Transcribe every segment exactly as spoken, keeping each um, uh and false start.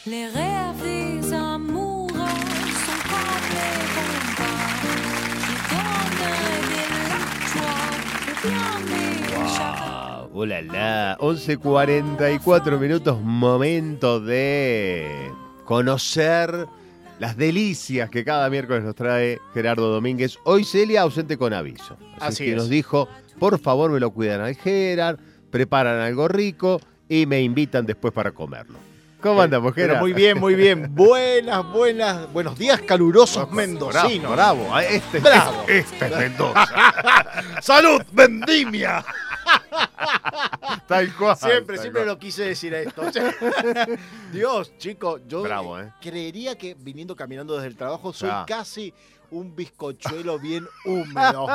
Les rêves des amoureux sont comme les bombes qui donnent de la joie, ou bien des chagrins. ¡Oh, la, la! once cuarenta y cuatro minutos, momento de conocer las delicias que cada miércoles nos trae Gerardo Domínguez. Hoy Celia ausente con aviso. Así, Así que es. nos dijo, por favor me lo cuidan al Gerard, preparan algo rico y me invitan después para comerlo. ¿Cómo andamos, Pero Gerard? muy bien, muy bien. Buenas, buenas, buenos días calurosos mendocinos. Bravo, bravo. Este, Bravo. este es Mendoza. ¡Salud, vendimia! Tal cual. Siempre, tal siempre cual. lo quise decir esto. Dios, chicos, yo Bravo, ¿eh? creería que viniendo caminando desde el trabajo soy Ah. casi un bizcochuelo bien húmedo.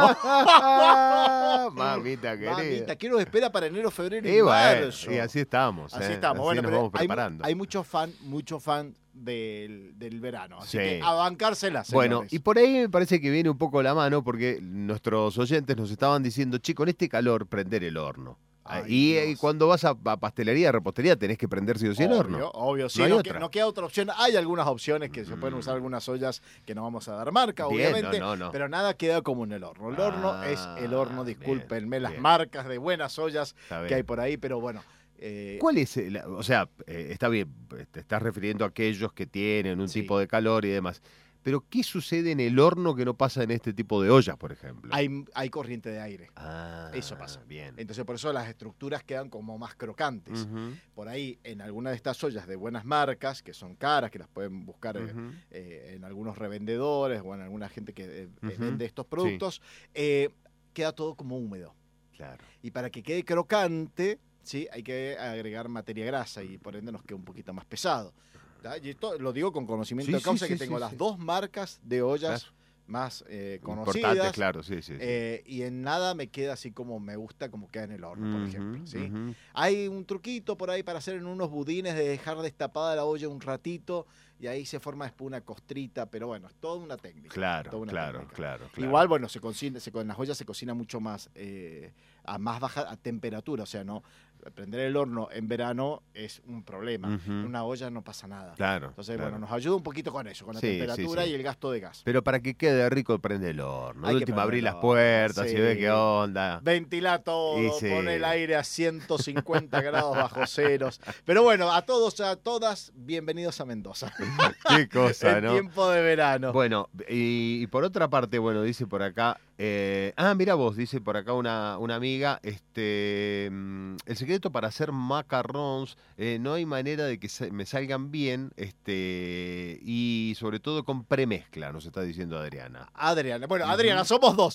Mamita querida. Mamita, ¿qué nos espera para enero, febrero y Y bueno, marzo? y así estamos. Así ¿eh? estamos. Así Bueno, nos pero vamos hay, preparando. hay muchos fan, muchos fan del, del verano. Así Sí. que a bancársela, Bueno, señores. y por ahí me parece que viene un poco la mano porque nuestros oyentes nos estaban diciendo, chico, en este calor prender el horno. Ay, y, Dios. y cuando vas a, a pastelería, repostería, tenés que prender sí o sí el Obvio, horno. obvio, sí, No no, hay que- otra. no queda otra opción. Hay algunas opciones que se pueden Mm. usar algunas ollas que no vamos a dar marca, Bien, obviamente, no, no, no. pero nada queda como en el horno. El horno Ah, es el horno, bien, discúlpenme las bien. marcas de buenas ollas Está que bien. hay por ahí, pero bueno. eh, ¿Cuál es? el- o sea, eh, está bien, te estás refiriendo a aquellos que tienen un Sí. tipo de calor y demás. Pero, ¿qué sucede en el horno que no pasa en este tipo de ollas, por ejemplo? hay, hay corriente de aire. Ah, Eso pasa. Bien. Entonces por eso las estructuras quedan como más crocantes. Ujú, Por ahí en alguna de estas ollas de buenas marcas, que son caras, que las pueden buscar eh, ujú. eh, en algunos revendedores o en alguna gente que eh, eh, Ujú, vende estos productos, eh, queda todo como húmedo. Claro. Y para que quede crocante, ¿sí? Hay que agregar materia grasa y por ende nos queda un poquito más pesado. ¿tá? Y esto lo digo con conocimiento Sí, de causa, sí, que sí, tengo sí, las sí. dos marcas de ollas Claro. más eh, Importante, conocidas. claro, sí, sí. sí. eh, y en nada me queda así como me gusta, como queda en el horno, por Ujú, ejemplo. ¿sí? ujú. Hay un truquito por ahí para hacer en unos budines de dejar destapada la olla un ratito y ahí se forma después una costrita, pero bueno, es toda una técnica. Claro, toda una claro, técnica. claro, claro. Igual, bueno, se cocina, se, con las ollas se cocina mucho más eh, a más baja a temperatura, o sea, no prender el horno en verano es un problema. Ujú. En una olla no pasa nada. Claro. Entonces, claro. bueno, nos ayuda un poquito con eso, con la Sí, sí, temperatura sí. y el gasto de gas. Pero para que quede rico, prende el horno. Hay De que última, prender abrí el las horno, puertas sí. y ve qué onda. Ventila todo, Y sí. pone el aire a ciento cincuenta grados bajo ceros. Pero bueno, a todos, a todas, bienvenidos a Mendoza. Qué cosa, en ¿no? tiempo de verano. Bueno, y, y por otra parte, bueno, dice por acá, eh, ah, mira vos, dice por acá una, una amiga, este, mm, el secreto para hacer macarrons, eh, no hay manera de que se- me salgan bien, este, y sobre todo con premezcla, nos está diciendo Adriana. Adriana. Bueno, Ujú. Adriana, somos dos.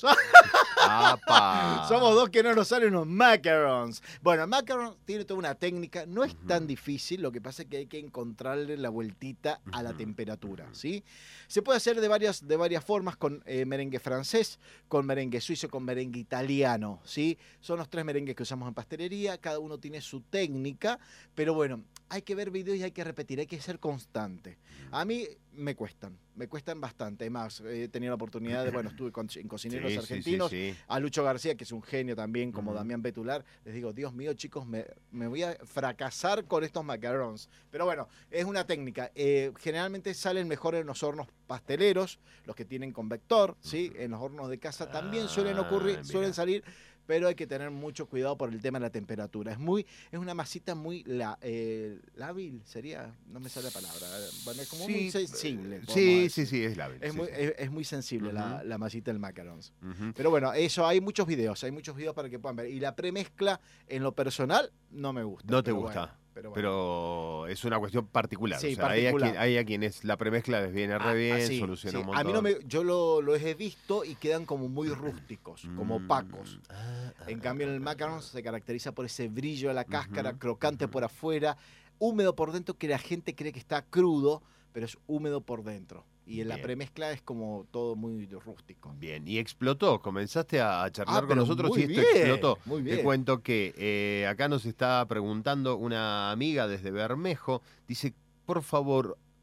¡Apa! Somos dos que no nos salen unos macarons. Bueno, macarons tiene toda una técnica, no es Ujú. tan difícil, lo que pasa es que hay que encontrarle la vueltita a la Ujú, temperatura, ujú. ¿sí? Se puede hacer de varias, de varias formas, con eh, merengue francés, con merengue suizo, con merengue italiano, ¿sí? Son los tres merengues que usamos en pastelería, cada uno tiene su técnica, pero bueno, hay que ver videos y hay que repetir, hay que ser constante. A mí me cuestan, me cuestan bastante. Además, he tenido la oportunidad de, bueno, estuve con- en cocineros Sí, sí, argentinos, sí, sí. a Lucho García, que es un genio también, como Ujú. Damián Betular, les digo, Dios mío, chicos, me, me voy a fracasar con estos macarons. Pero bueno, es una técnica. Eh, generalmente salen mejor en los hornos pasteleros, los que tienen convector, ¿sí? En los hornos de casa también suelen Ah, ocurrir, mira. suelen salir, pero hay que tener mucho cuidado por el tema de la temperatura. Es muy, es una masita muy la, eh, lábil, sería, no me sale la palabra. Bueno, es como muy sensible. podemos Sí, decir. sí, sí, es lábil. Es sí, muy, sí. es, es muy sensible la, Ujú. la masita del macarons. Ujú. Pero bueno, eso hay muchos videos, hay muchos videos para que puedan ver. Y la premezcla, en lo personal, no me gusta. No te pero gusta. bueno, pero bueno. Pero es una cuestión particular. Sí, o sea, hay a particular. quien- hay a quienes la premezcla les viene re Ah, bien, así, soluciona sí. un montón. A mí no me, yo lo, los he visto y quedan como muy rústicos, como Mm. opacos. Ah, En ah, cambio, en el ah, macaron se caracteriza por ese brillo de la cáscara, Ujú, crocante ujú. por afuera, húmedo por dentro, que la gente cree que está crudo, pero es húmedo por dentro. Y en la Bien. premezcla es como todo muy rústico. Bien, y explotó. Comenzaste a a charlar Ah, con pero nosotros muy y esto bien, explotó. muy Te bien. cuento que eh, acá nos está preguntando una amiga desde Bermejo. Dice, por favor,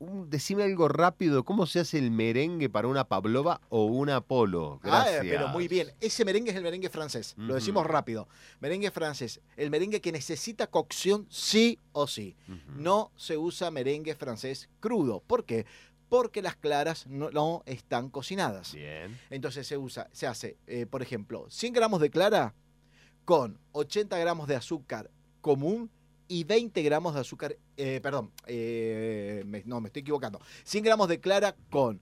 un, decime algo rápido, ¿cómo se hace el merengue para una pavlova o una polo? Ah, Gracias. pero muy bien. Ese merengue es el merengue francés. Ujú. Lo decimos rápido. Merengue francés. El merengue que necesita cocción sí o sí. Ujú. No se usa merengue francés crudo. ¿Por qué? Porque las claras no, no están cocinadas. Bien. Entonces se usa, se hace, eh, por ejemplo, cien gramos de clara con ochenta gramos de azúcar común y veinte gramos de azúcar, eh, perdón, eh, me- no, me estoy equivocando. cien gramos de clara con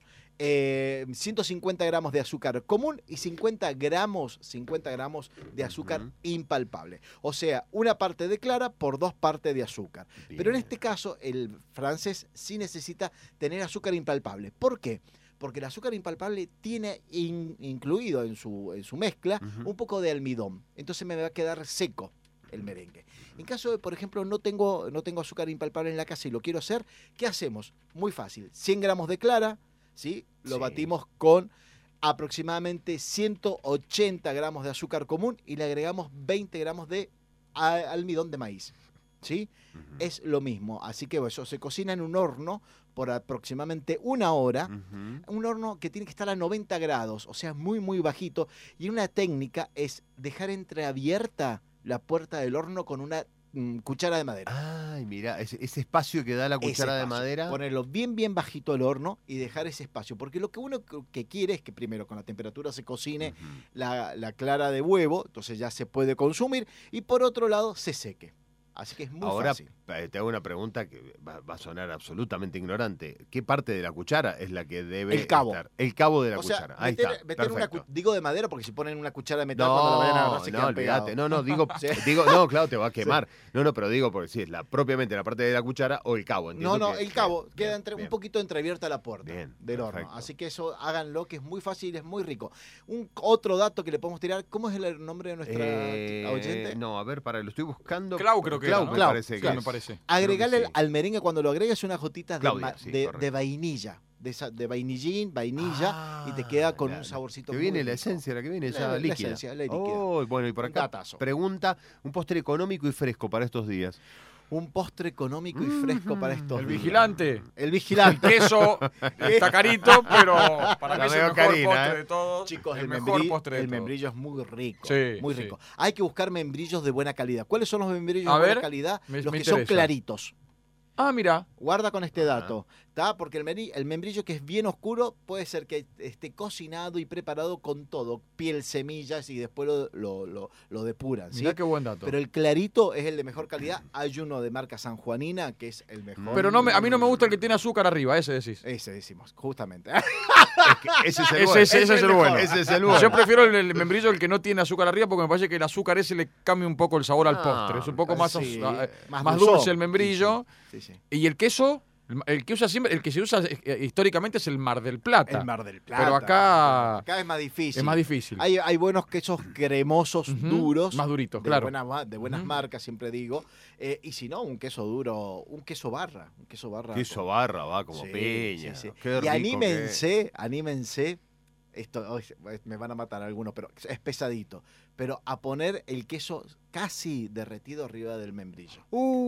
eh, ciento cincuenta gramos de azúcar común y cincuenta gramos, cincuenta gramos de azúcar Ujú. impalpable. O sea, una parte de clara por dos partes de azúcar. Pero en Bien. este caso, el francés sí necesita tener azúcar impalpable. ¿Por qué? Porque el azúcar impalpable tiene in- incluido en su, en su mezcla Ujú. un poco de almidón. Entonces me va a quedar seco el merengue. En caso de, por ejemplo, no tengo, no tengo azúcar impalpable en la casa y lo quiero hacer, ¿qué hacemos? Muy fácil. cien gramos de clara, ¿sí? Lo Sí. batimos con aproximadamente ciento ochenta gramos de azúcar común y le agregamos veinte gramos de a- almidón de maíz. ¿Sí? Ujú. Es lo mismo. Así que eso se cocina en un horno por aproximadamente una hora. Ujú. Un horno que tiene que estar a noventa grados, o sea, muy, muy bajito. Y una técnica es dejar entreabierta la puerta del horno con una mm, cuchara de madera. Ay, mira, ese, ese espacio que da la Ese cuchara de espacio. madera. Ponerlo bien, bien bajito al horno y dejar ese espacio. Porque lo que uno que- que quiere es que primero con la temperatura se cocine Ujú. la, la clara de huevo, entonces ya se puede consumir. Y por otro lado, se seque. Así que es muy Ahora fácil. eh, te hago una pregunta que va, va a sonar absolutamente ignorante. ¿Qué parte de la cuchara es la que debe El cabo. estar? El cabo de la O sea, cuchara. Ahí meter, está. meter una Perfecto. cu- digo de madera porque si ponen una cuchara de metal cuando la vayan a agarrar No, se no, quedan olvídate. pegados. No, no, digo, Sí. digo, no, claro, te va a quemar. No, no, pero digo porque sí, es la, propiamente la parte de la cuchara o el cabo. No, entiendo no, que- el cabo bien, queda bien, entre, un bien. poquito entreabierta la puerta Bien, del horno. perfecto. Así que eso háganlo, que es muy fácil y es muy rico. Un otro dato que le podemos tirar, ¿cómo es el nombre de nuestra Eh, oyente? No, a ver, para, lo estoy buscando. Clau creo que Clau, era, ¿no? me Clau, parece Sí, que me es. parece. Agregarle creo que sí. al merengue cuando lo agregues unas gotitas de, Claudia, ma- sí, de- correcto. de vainilla, de, esa- de vainillín, vainilla, y te queda con Ah, un la- saborcito Que muy viene la rico. esencia, la que viene La- ya la líquida. esencia, la líquida. Oh, bueno, y por Un acá datazo. pregunta, un postre económico y fresco para estos días. Un postre económico y fresco para estos El días. vigilante. El El vigilante. queso está carito, pero para La mí es el veo mejor carina, postre ¿eh? de todos. Chicos, el, el mejor membri- postre de el todos. membrillo es muy rico. Sí, muy sí. rico. Hay que buscar membrillos de buena calidad. ¿Cuáles son los membrillos A de buena ver, calidad? me- los me que son interesa. claritos. Ah, mira. Guarda con este Ajá. dato, ¿está? Porque el, meri- el membrillo que es bien oscuro puede ser que esté cocinado y preparado con todo, piel, semillas y después lo, lo, lo- lo depuran, ¿sí? Mirá qué buen dato. Pero el clarito es el de mejor calidad. Hay uno de marca sanjuanina que es el mejor. Pero no me, a mí no me gusta el que tiene azúcar arriba, ese decís. Ese decimos, justamente. Es que ese es el Ese, bueno. ese- ese es el mejor. bueno. Ese es el bueno. Yo prefiero el, el membrillo el que no tiene azúcar arriba porque me parece que el azúcar ese le cambia un poco el sabor al Ah, postre. Es un poco más, Sí, ah, eh, más más dulzón. dulce el membrillo. Sí, sí. Y el queso, el, el que usa siempre, el que se usa eh, históricamente es el Mar del Plata. El Mar del Plata. Pero acá Acá es más difícil. es más difícil. Hay, hay buenos quesos cremosos, Ujú, duros. más duritos, de claro. buena ma- de buenas Ujú. marcas, siempre digo. Eh, y si no, un queso duro, un queso barra. Un queso barra. Queso barra, va como Sí, peña. sí, sí. Qué Y rico que es. anímense, anímense. Esto hoy se- me van a matar algunos, pero es pesadito. Pero a poner el queso casi derretido arriba del membrillo.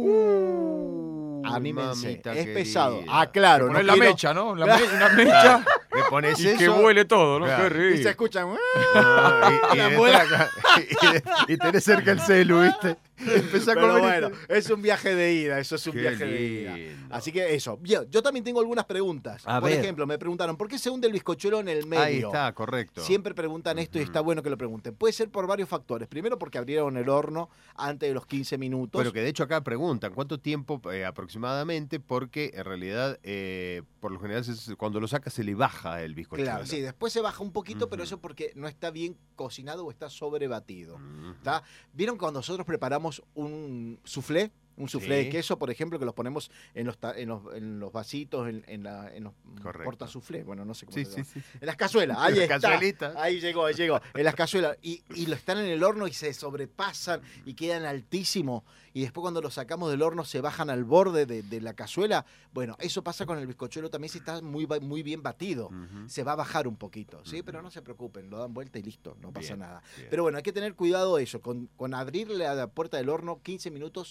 Uh, Anímense. mamita Es pesado. querida. Ah, claro. Poner no la quiero- mecha, ¿no? La me- una mecha Le pones y eso. que huele todo, ¿no? Claro. Qué rico. Y se escuchan. Ah, y, y La detrás muela. acá- y de- y tenés cerca el celu, ¿viste? Empezá a Pero comer y bueno, te- es un viaje de ida, eso es un Qué viaje de ida. lindo. Así que eso. Bien, yo también tengo algunas preguntas. A Por ver. ejemplo, me preguntaron, ¿por qué se hunde el bizcochuelo en el medio? Ahí está, correcto. Siempre preguntan esto y Ujú. está bueno que lo pregunten. Puede ser por varios factores. Primero porque abrieron el horno antes de los quince minutos. Pero que de hecho acá preguntan cuánto tiempo eh, aproximadamente, porque en realidad eh, por lo general se- cuando lo saca se le baja el bizcochuelo. Claro, sí, después se baja un poquito, pero Ujú. eso porque no está bien cocinado o está sobrebatido. Mm. ¿Está? ¿Vieron cuando nosotros preparamos un soufflé? Un soufflé Sí. de queso, por ejemplo, que los ponemos en los, ta- en los, en los vasitos, en, en, la, en los Correcto. porta soufflé, bueno, no sé cómo Sí, se sí, llama. sí, sí. En las cazuelas, ahí En las está. cazuelitas. Ahí llegó, ahí llegó. En las cazuelas. Y, y lo están en el horno y se sobrepasan y quedan altísimos. Y después cuando los sacamos del horno se bajan al borde de, de la cazuela. Bueno, eso pasa con el bizcochuelo también si está muy, ba- muy bien batido. Ujú. Se va a bajar un poquito, ¿sí? Ujú. Pero no se preocupen, lo dan vuelta y listo, no pasa Bien, nada. bien. Pero bueno, hay que tener cuidado eso, con, con abrirle a la puerta del horno quince minutos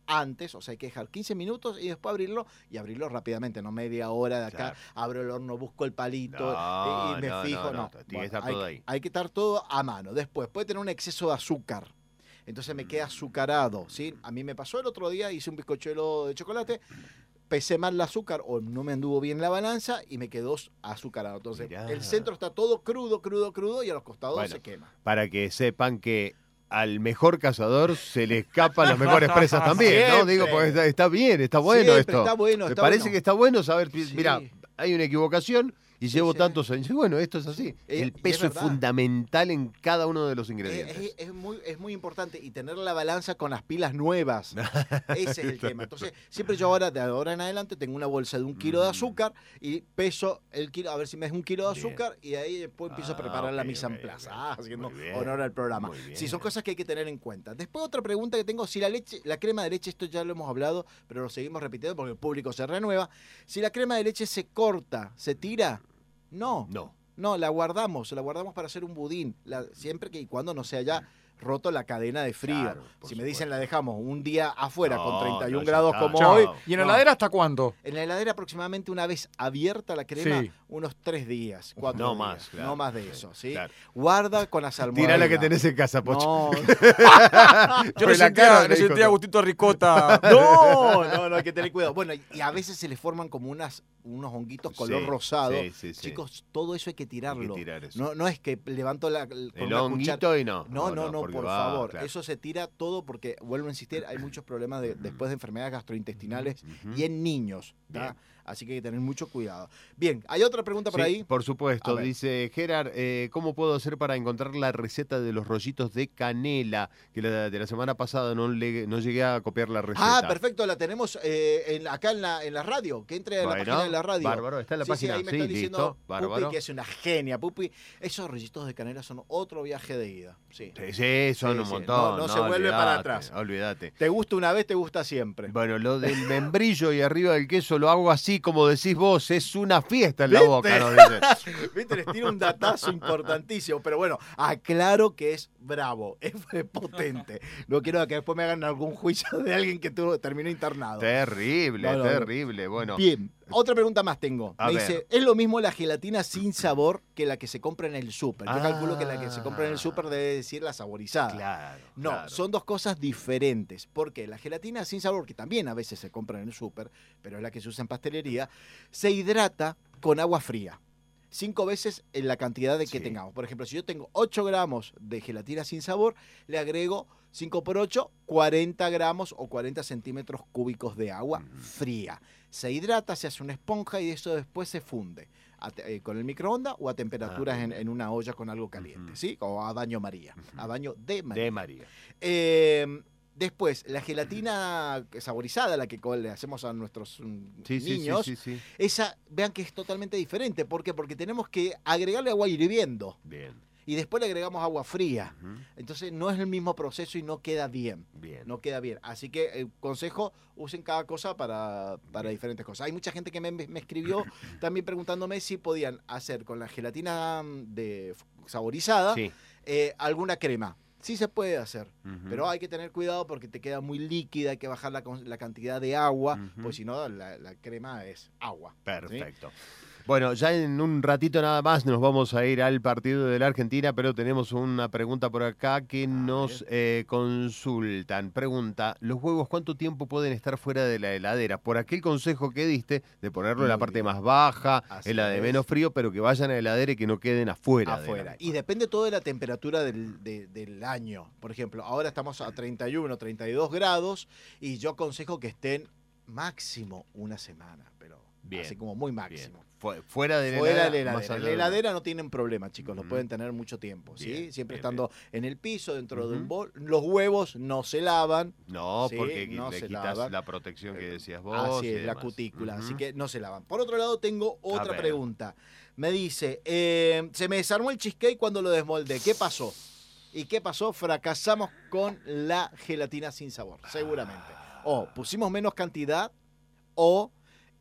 antes, o sea, hay que dejar quince minutos y después abrirlo, y abrirlo rápidamente, no media hora de acá, Claro. abro el horno, busco el palito No, y, y me no, fijo, no, no. no, tiene que Bueno, estar hay, todo ahí. hay que estar todo a mano. Después, puede tener un exceso de azúcar. Entonces me queda azucarado, ¿sí? A mí me pasó el otro día, hice un bizcochuelo de chocolate, pesé mal el azúcar o no me anduvo bien la balanza y me quedó azucarado. Entonces, Mirá. el centro está todo crudo, crudo, crudo y a los costados Bueno. se quema. Para que sepan que al mejor cazador se le escapan las mejores presas también, ¿no? Siempre. Digo, porque está, está bien, está bueno Siempre esto. está bueno, Me está parece bueno. que está bueno saber, Sí. mira, hay una equivocación y Sí, llevo sí. tantos años. Y bueno, esto es así. Eh, El y es peso es, verdad. fundamental en cada uno de los Es, ingredientes. es- es muy, es muy importante y tener la balanza con las pilas nuevas. Ese es el tema. Entonces, siempre yo ahora, de ahora en adelante, tengo una bolsa de un kilo de Mm. azúcar y peso el kilo, a ver si me es un kilo de Bien. azúcar y ahí después empiezo a Ah, preparar la ok, mise en ok, place. ok. Ah, haciendo Muy bien, honor al programa. muy bien. Sí, son cosas que hay que tener en cuenta. Después otra pregunta que tengo, si la leche, la crema de leche, esto ya lo hemos hablado, pero lo seguimos repitiendo porque el público se renueva. Si la crema de leche se corta, ¿se tira? No. No. No, la guardamos, la guardamos para hacer un budín, la- siempre que y cuando no se haya roto la cadena de frío. Claro, por si me dicen supuesto. la dejamos un día afuera No, con treinta y uno no, ya grados está, como chao. hoy, ¿Y en la no. heladera hasta cuándo? En la heladera aproximadamente una vez abierta la crema, Sí. unos tres días, cuatro No días, más, claro. no más de eso, ¿sí? Claro. Guarda con las almohadas. Tirá la que tenés en casa, Pocho. No, Yo Por le la sentía, cara le le dijo sentía a todo. Gustito Ricota. no, no, no, hay que tener cuidado. Bueno, y- y a veces se le forman como unas, unos honguitos color Sí, rosado. sí, sí, sí. Chicos, todo eso hay que tirarlo. tirar eso. No, no es que levanto la, con El una cuchara. honguito y no. No, no, no, porque por va, favor. claro. Eso se tira todo porque, vuelvo a insistir, hay muchos problemas de- después de enfermedades gastrointestinales Ujú. y en niños. ¿tá? Bien. Así que hay que tener mucho cuidado. Bien, ¿hay otra pregunta por Sí, ahí? por A supuesto. ver. Dice Gerard, eh, ¿cómo puedo hacer para encontrar la receta de los rollitos de canela? Que la, de la semana pasada no, le, no llegué a copiar la receta. Ah, perfecto, la tenemos eh, en- acá en la, en la radio, que entre en la Bueno, página de la radio. bárbaro, está en la sí, página. Sí, ahí me Sí, está diciendo listo, Pupi, bárbaro. que es una genia, Pupi. Esos rollitos de canela son otro viaje de ida. Sí. Sí, sí, son Sí, un sí, montón. no- no se vuelve para olvidate, atrás. Olvídate. Te gusta una vez, te gusta siempre. Bueno, lo del membrillo y arriba del queso lo hago así como decís vos, es una fiesta en la ¿Viste? boca, nos dice. Viste, les tiro un datazo importantísimo, pero bueno, aclaro que es bravo, es potente. No quiero que después me hagan algún juicio de alguien que tuvo, terminó internado. Terrible, No, no, no. terrible. Bueno, Bien, otra pregunta más tengo. A Me ver. dice, ¿es lo mismo la gelatina sin sabor que la que se compra en el súper? Yo Ah. calculo que la que se compra en el súper debe decir la saborizada. claro. No, claro. son dos cosas diferentes. Porque la gelatina sin sabor, que también a veces se compra en el súper, pero es la que se usa en pastelería, se hidrata con agua fría. Cinco veces en la cantidad de que Sí. tengamos. Por ejemplo, si yo tengo ocho gramos de gelatina sin sabor, le agrego cinco por ocho, cuarenta gramos o cuarenta centímetros cúbicos de agua Ujú. fría. Se hidrata, se hace una esponja y eso después se funde a te- eh, con el microondas o a temperaturas Ah, en, bien. en una olla con algo caliente, Ujú. ¿sí? O a baño María, Ujú. a baño de María. De María. Eh, después, la gelatina saborizada, la que co- le hacemos a nuestros mm, Sí, sí, niños, sí, sí, sí. esa, vean que es totalmente diferente. ¿Por qué? Porque tenemos que agregarle agua hirviendo Bien. y después le agregamos agua fría. Ujú. Entonces no es el mismo proceso y no queda bien. Bien. No queda bien. Así que el consejo, usen cada cosa para, para diferentes cosas. Hay mucha gente que me, me escribió también preguntándome si podían hacer con la gelatina mm, de saborizada Sí. eh, alguna crema. Sí se puede hacer, Ujú. pero hay que tener cuidado porque te queda muy líquida, hay que bajar la, con- la cantidad de agua, Ujú. pues si no, la, la crema es agua. ¿sí? Perfecto. Bueno, ya en un ratito nada más nos vamos a ir al partido de la Argentina, pero tenemos una pregunta por acá que nos eh, consultan. Pregunta, ¿los huevos cuánto tiempo pueden estar fuera de la heladera? Por aquel consejo que diste de ponerlo en la Muy parte bien. más baja, Así en la de es. menos frío, pero que vayan a la heladera y que no queden afuera. de la Afuera. Y misma. depende todo de la temperatura del, de- del año. Por ejemplo, ahora estamos a treinta y uno, treinta y dos grados y yo aconsejo que estén máximo una semana, pero Bien, así como muy Bien. máximo. Fu- Fuera de la Fuera de heladera. la más heladera. allá En la de una- heladera no tienen problema, chicos, lo Ujú. pueden tener mucho tiempo, ¿sí? Bien, Siempre bien, estando en el piso, dentro de un Ujú. bol. Los huevos no se lavan. No, Sí, porque no le se quitas lavan. la protección que decías vos. Así y es, la demás. cutícula, así Ujú. que no se lavan. Por otro lado, tengo otra ver. pregunta. Me dice, eh, se me desarmó el cheesecake cuando lo desmoldé. ¿Qué pasó? ¿Y qué pasó? Fracasamos con la gelatina sin sabor, seguramente. O pusimos menos cantidad o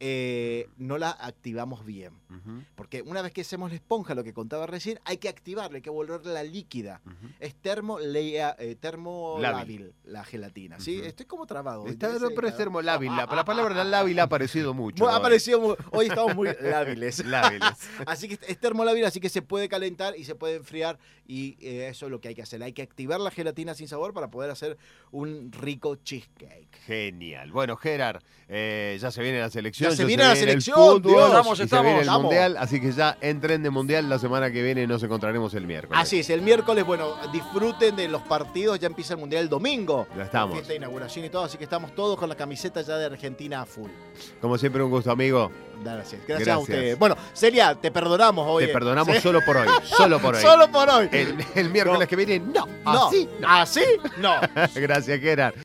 eh, no la activamos bien. Ujú, Porque una vez que hacemos la esponja, lo que contaba recién, hay que activarla, hay que volverla líquida. ujú. Es termolea, eh, termolábil Lábil. la gelatina, ¿sí? Ujú. Estoy como trabado. Está, ¿sí? pero es termolábil. La, la palabra lábil ha aparecido mucho. Bueno, ha hoy. aparecido muy- hoy estamos muy lábiles. Lábiles. Así que es termolábil, así que se puede calentar y se puede enfriar y eh, eso es lo que hay que hacer. Hay que activar la gelatina sin sabor para poder hacer un rico cheesecake. Genial. Bueno, Gerard, eh, ya se viene la selección. Ya se viene la el selección, fútbol, Dios. Estamos, y se estamos, viene el vamos. mundial, así que ya entren de mundial la semana que viene. Nos encontraremos el miércoles. Así es, el miércoles, bueno, disfruten de los partidos, ya empieza el Mundial el domingo. Ya estamos. Fiesta de inauguración y todo, así que estamos todos con la camiseta ya de Argentina a full. Como siempre, un gusto, amigo. Gracias, gracias, Gracias. a ustedes. Bueno, Celia, te perdonamos hoy. Te eh. perdonamos ¿Sí? solo por hoy. Solo por hoy. Solo por hoy. El, el miércoles No. que viene, no. No. Así no. ¿Así? No. Gracias, Gerard.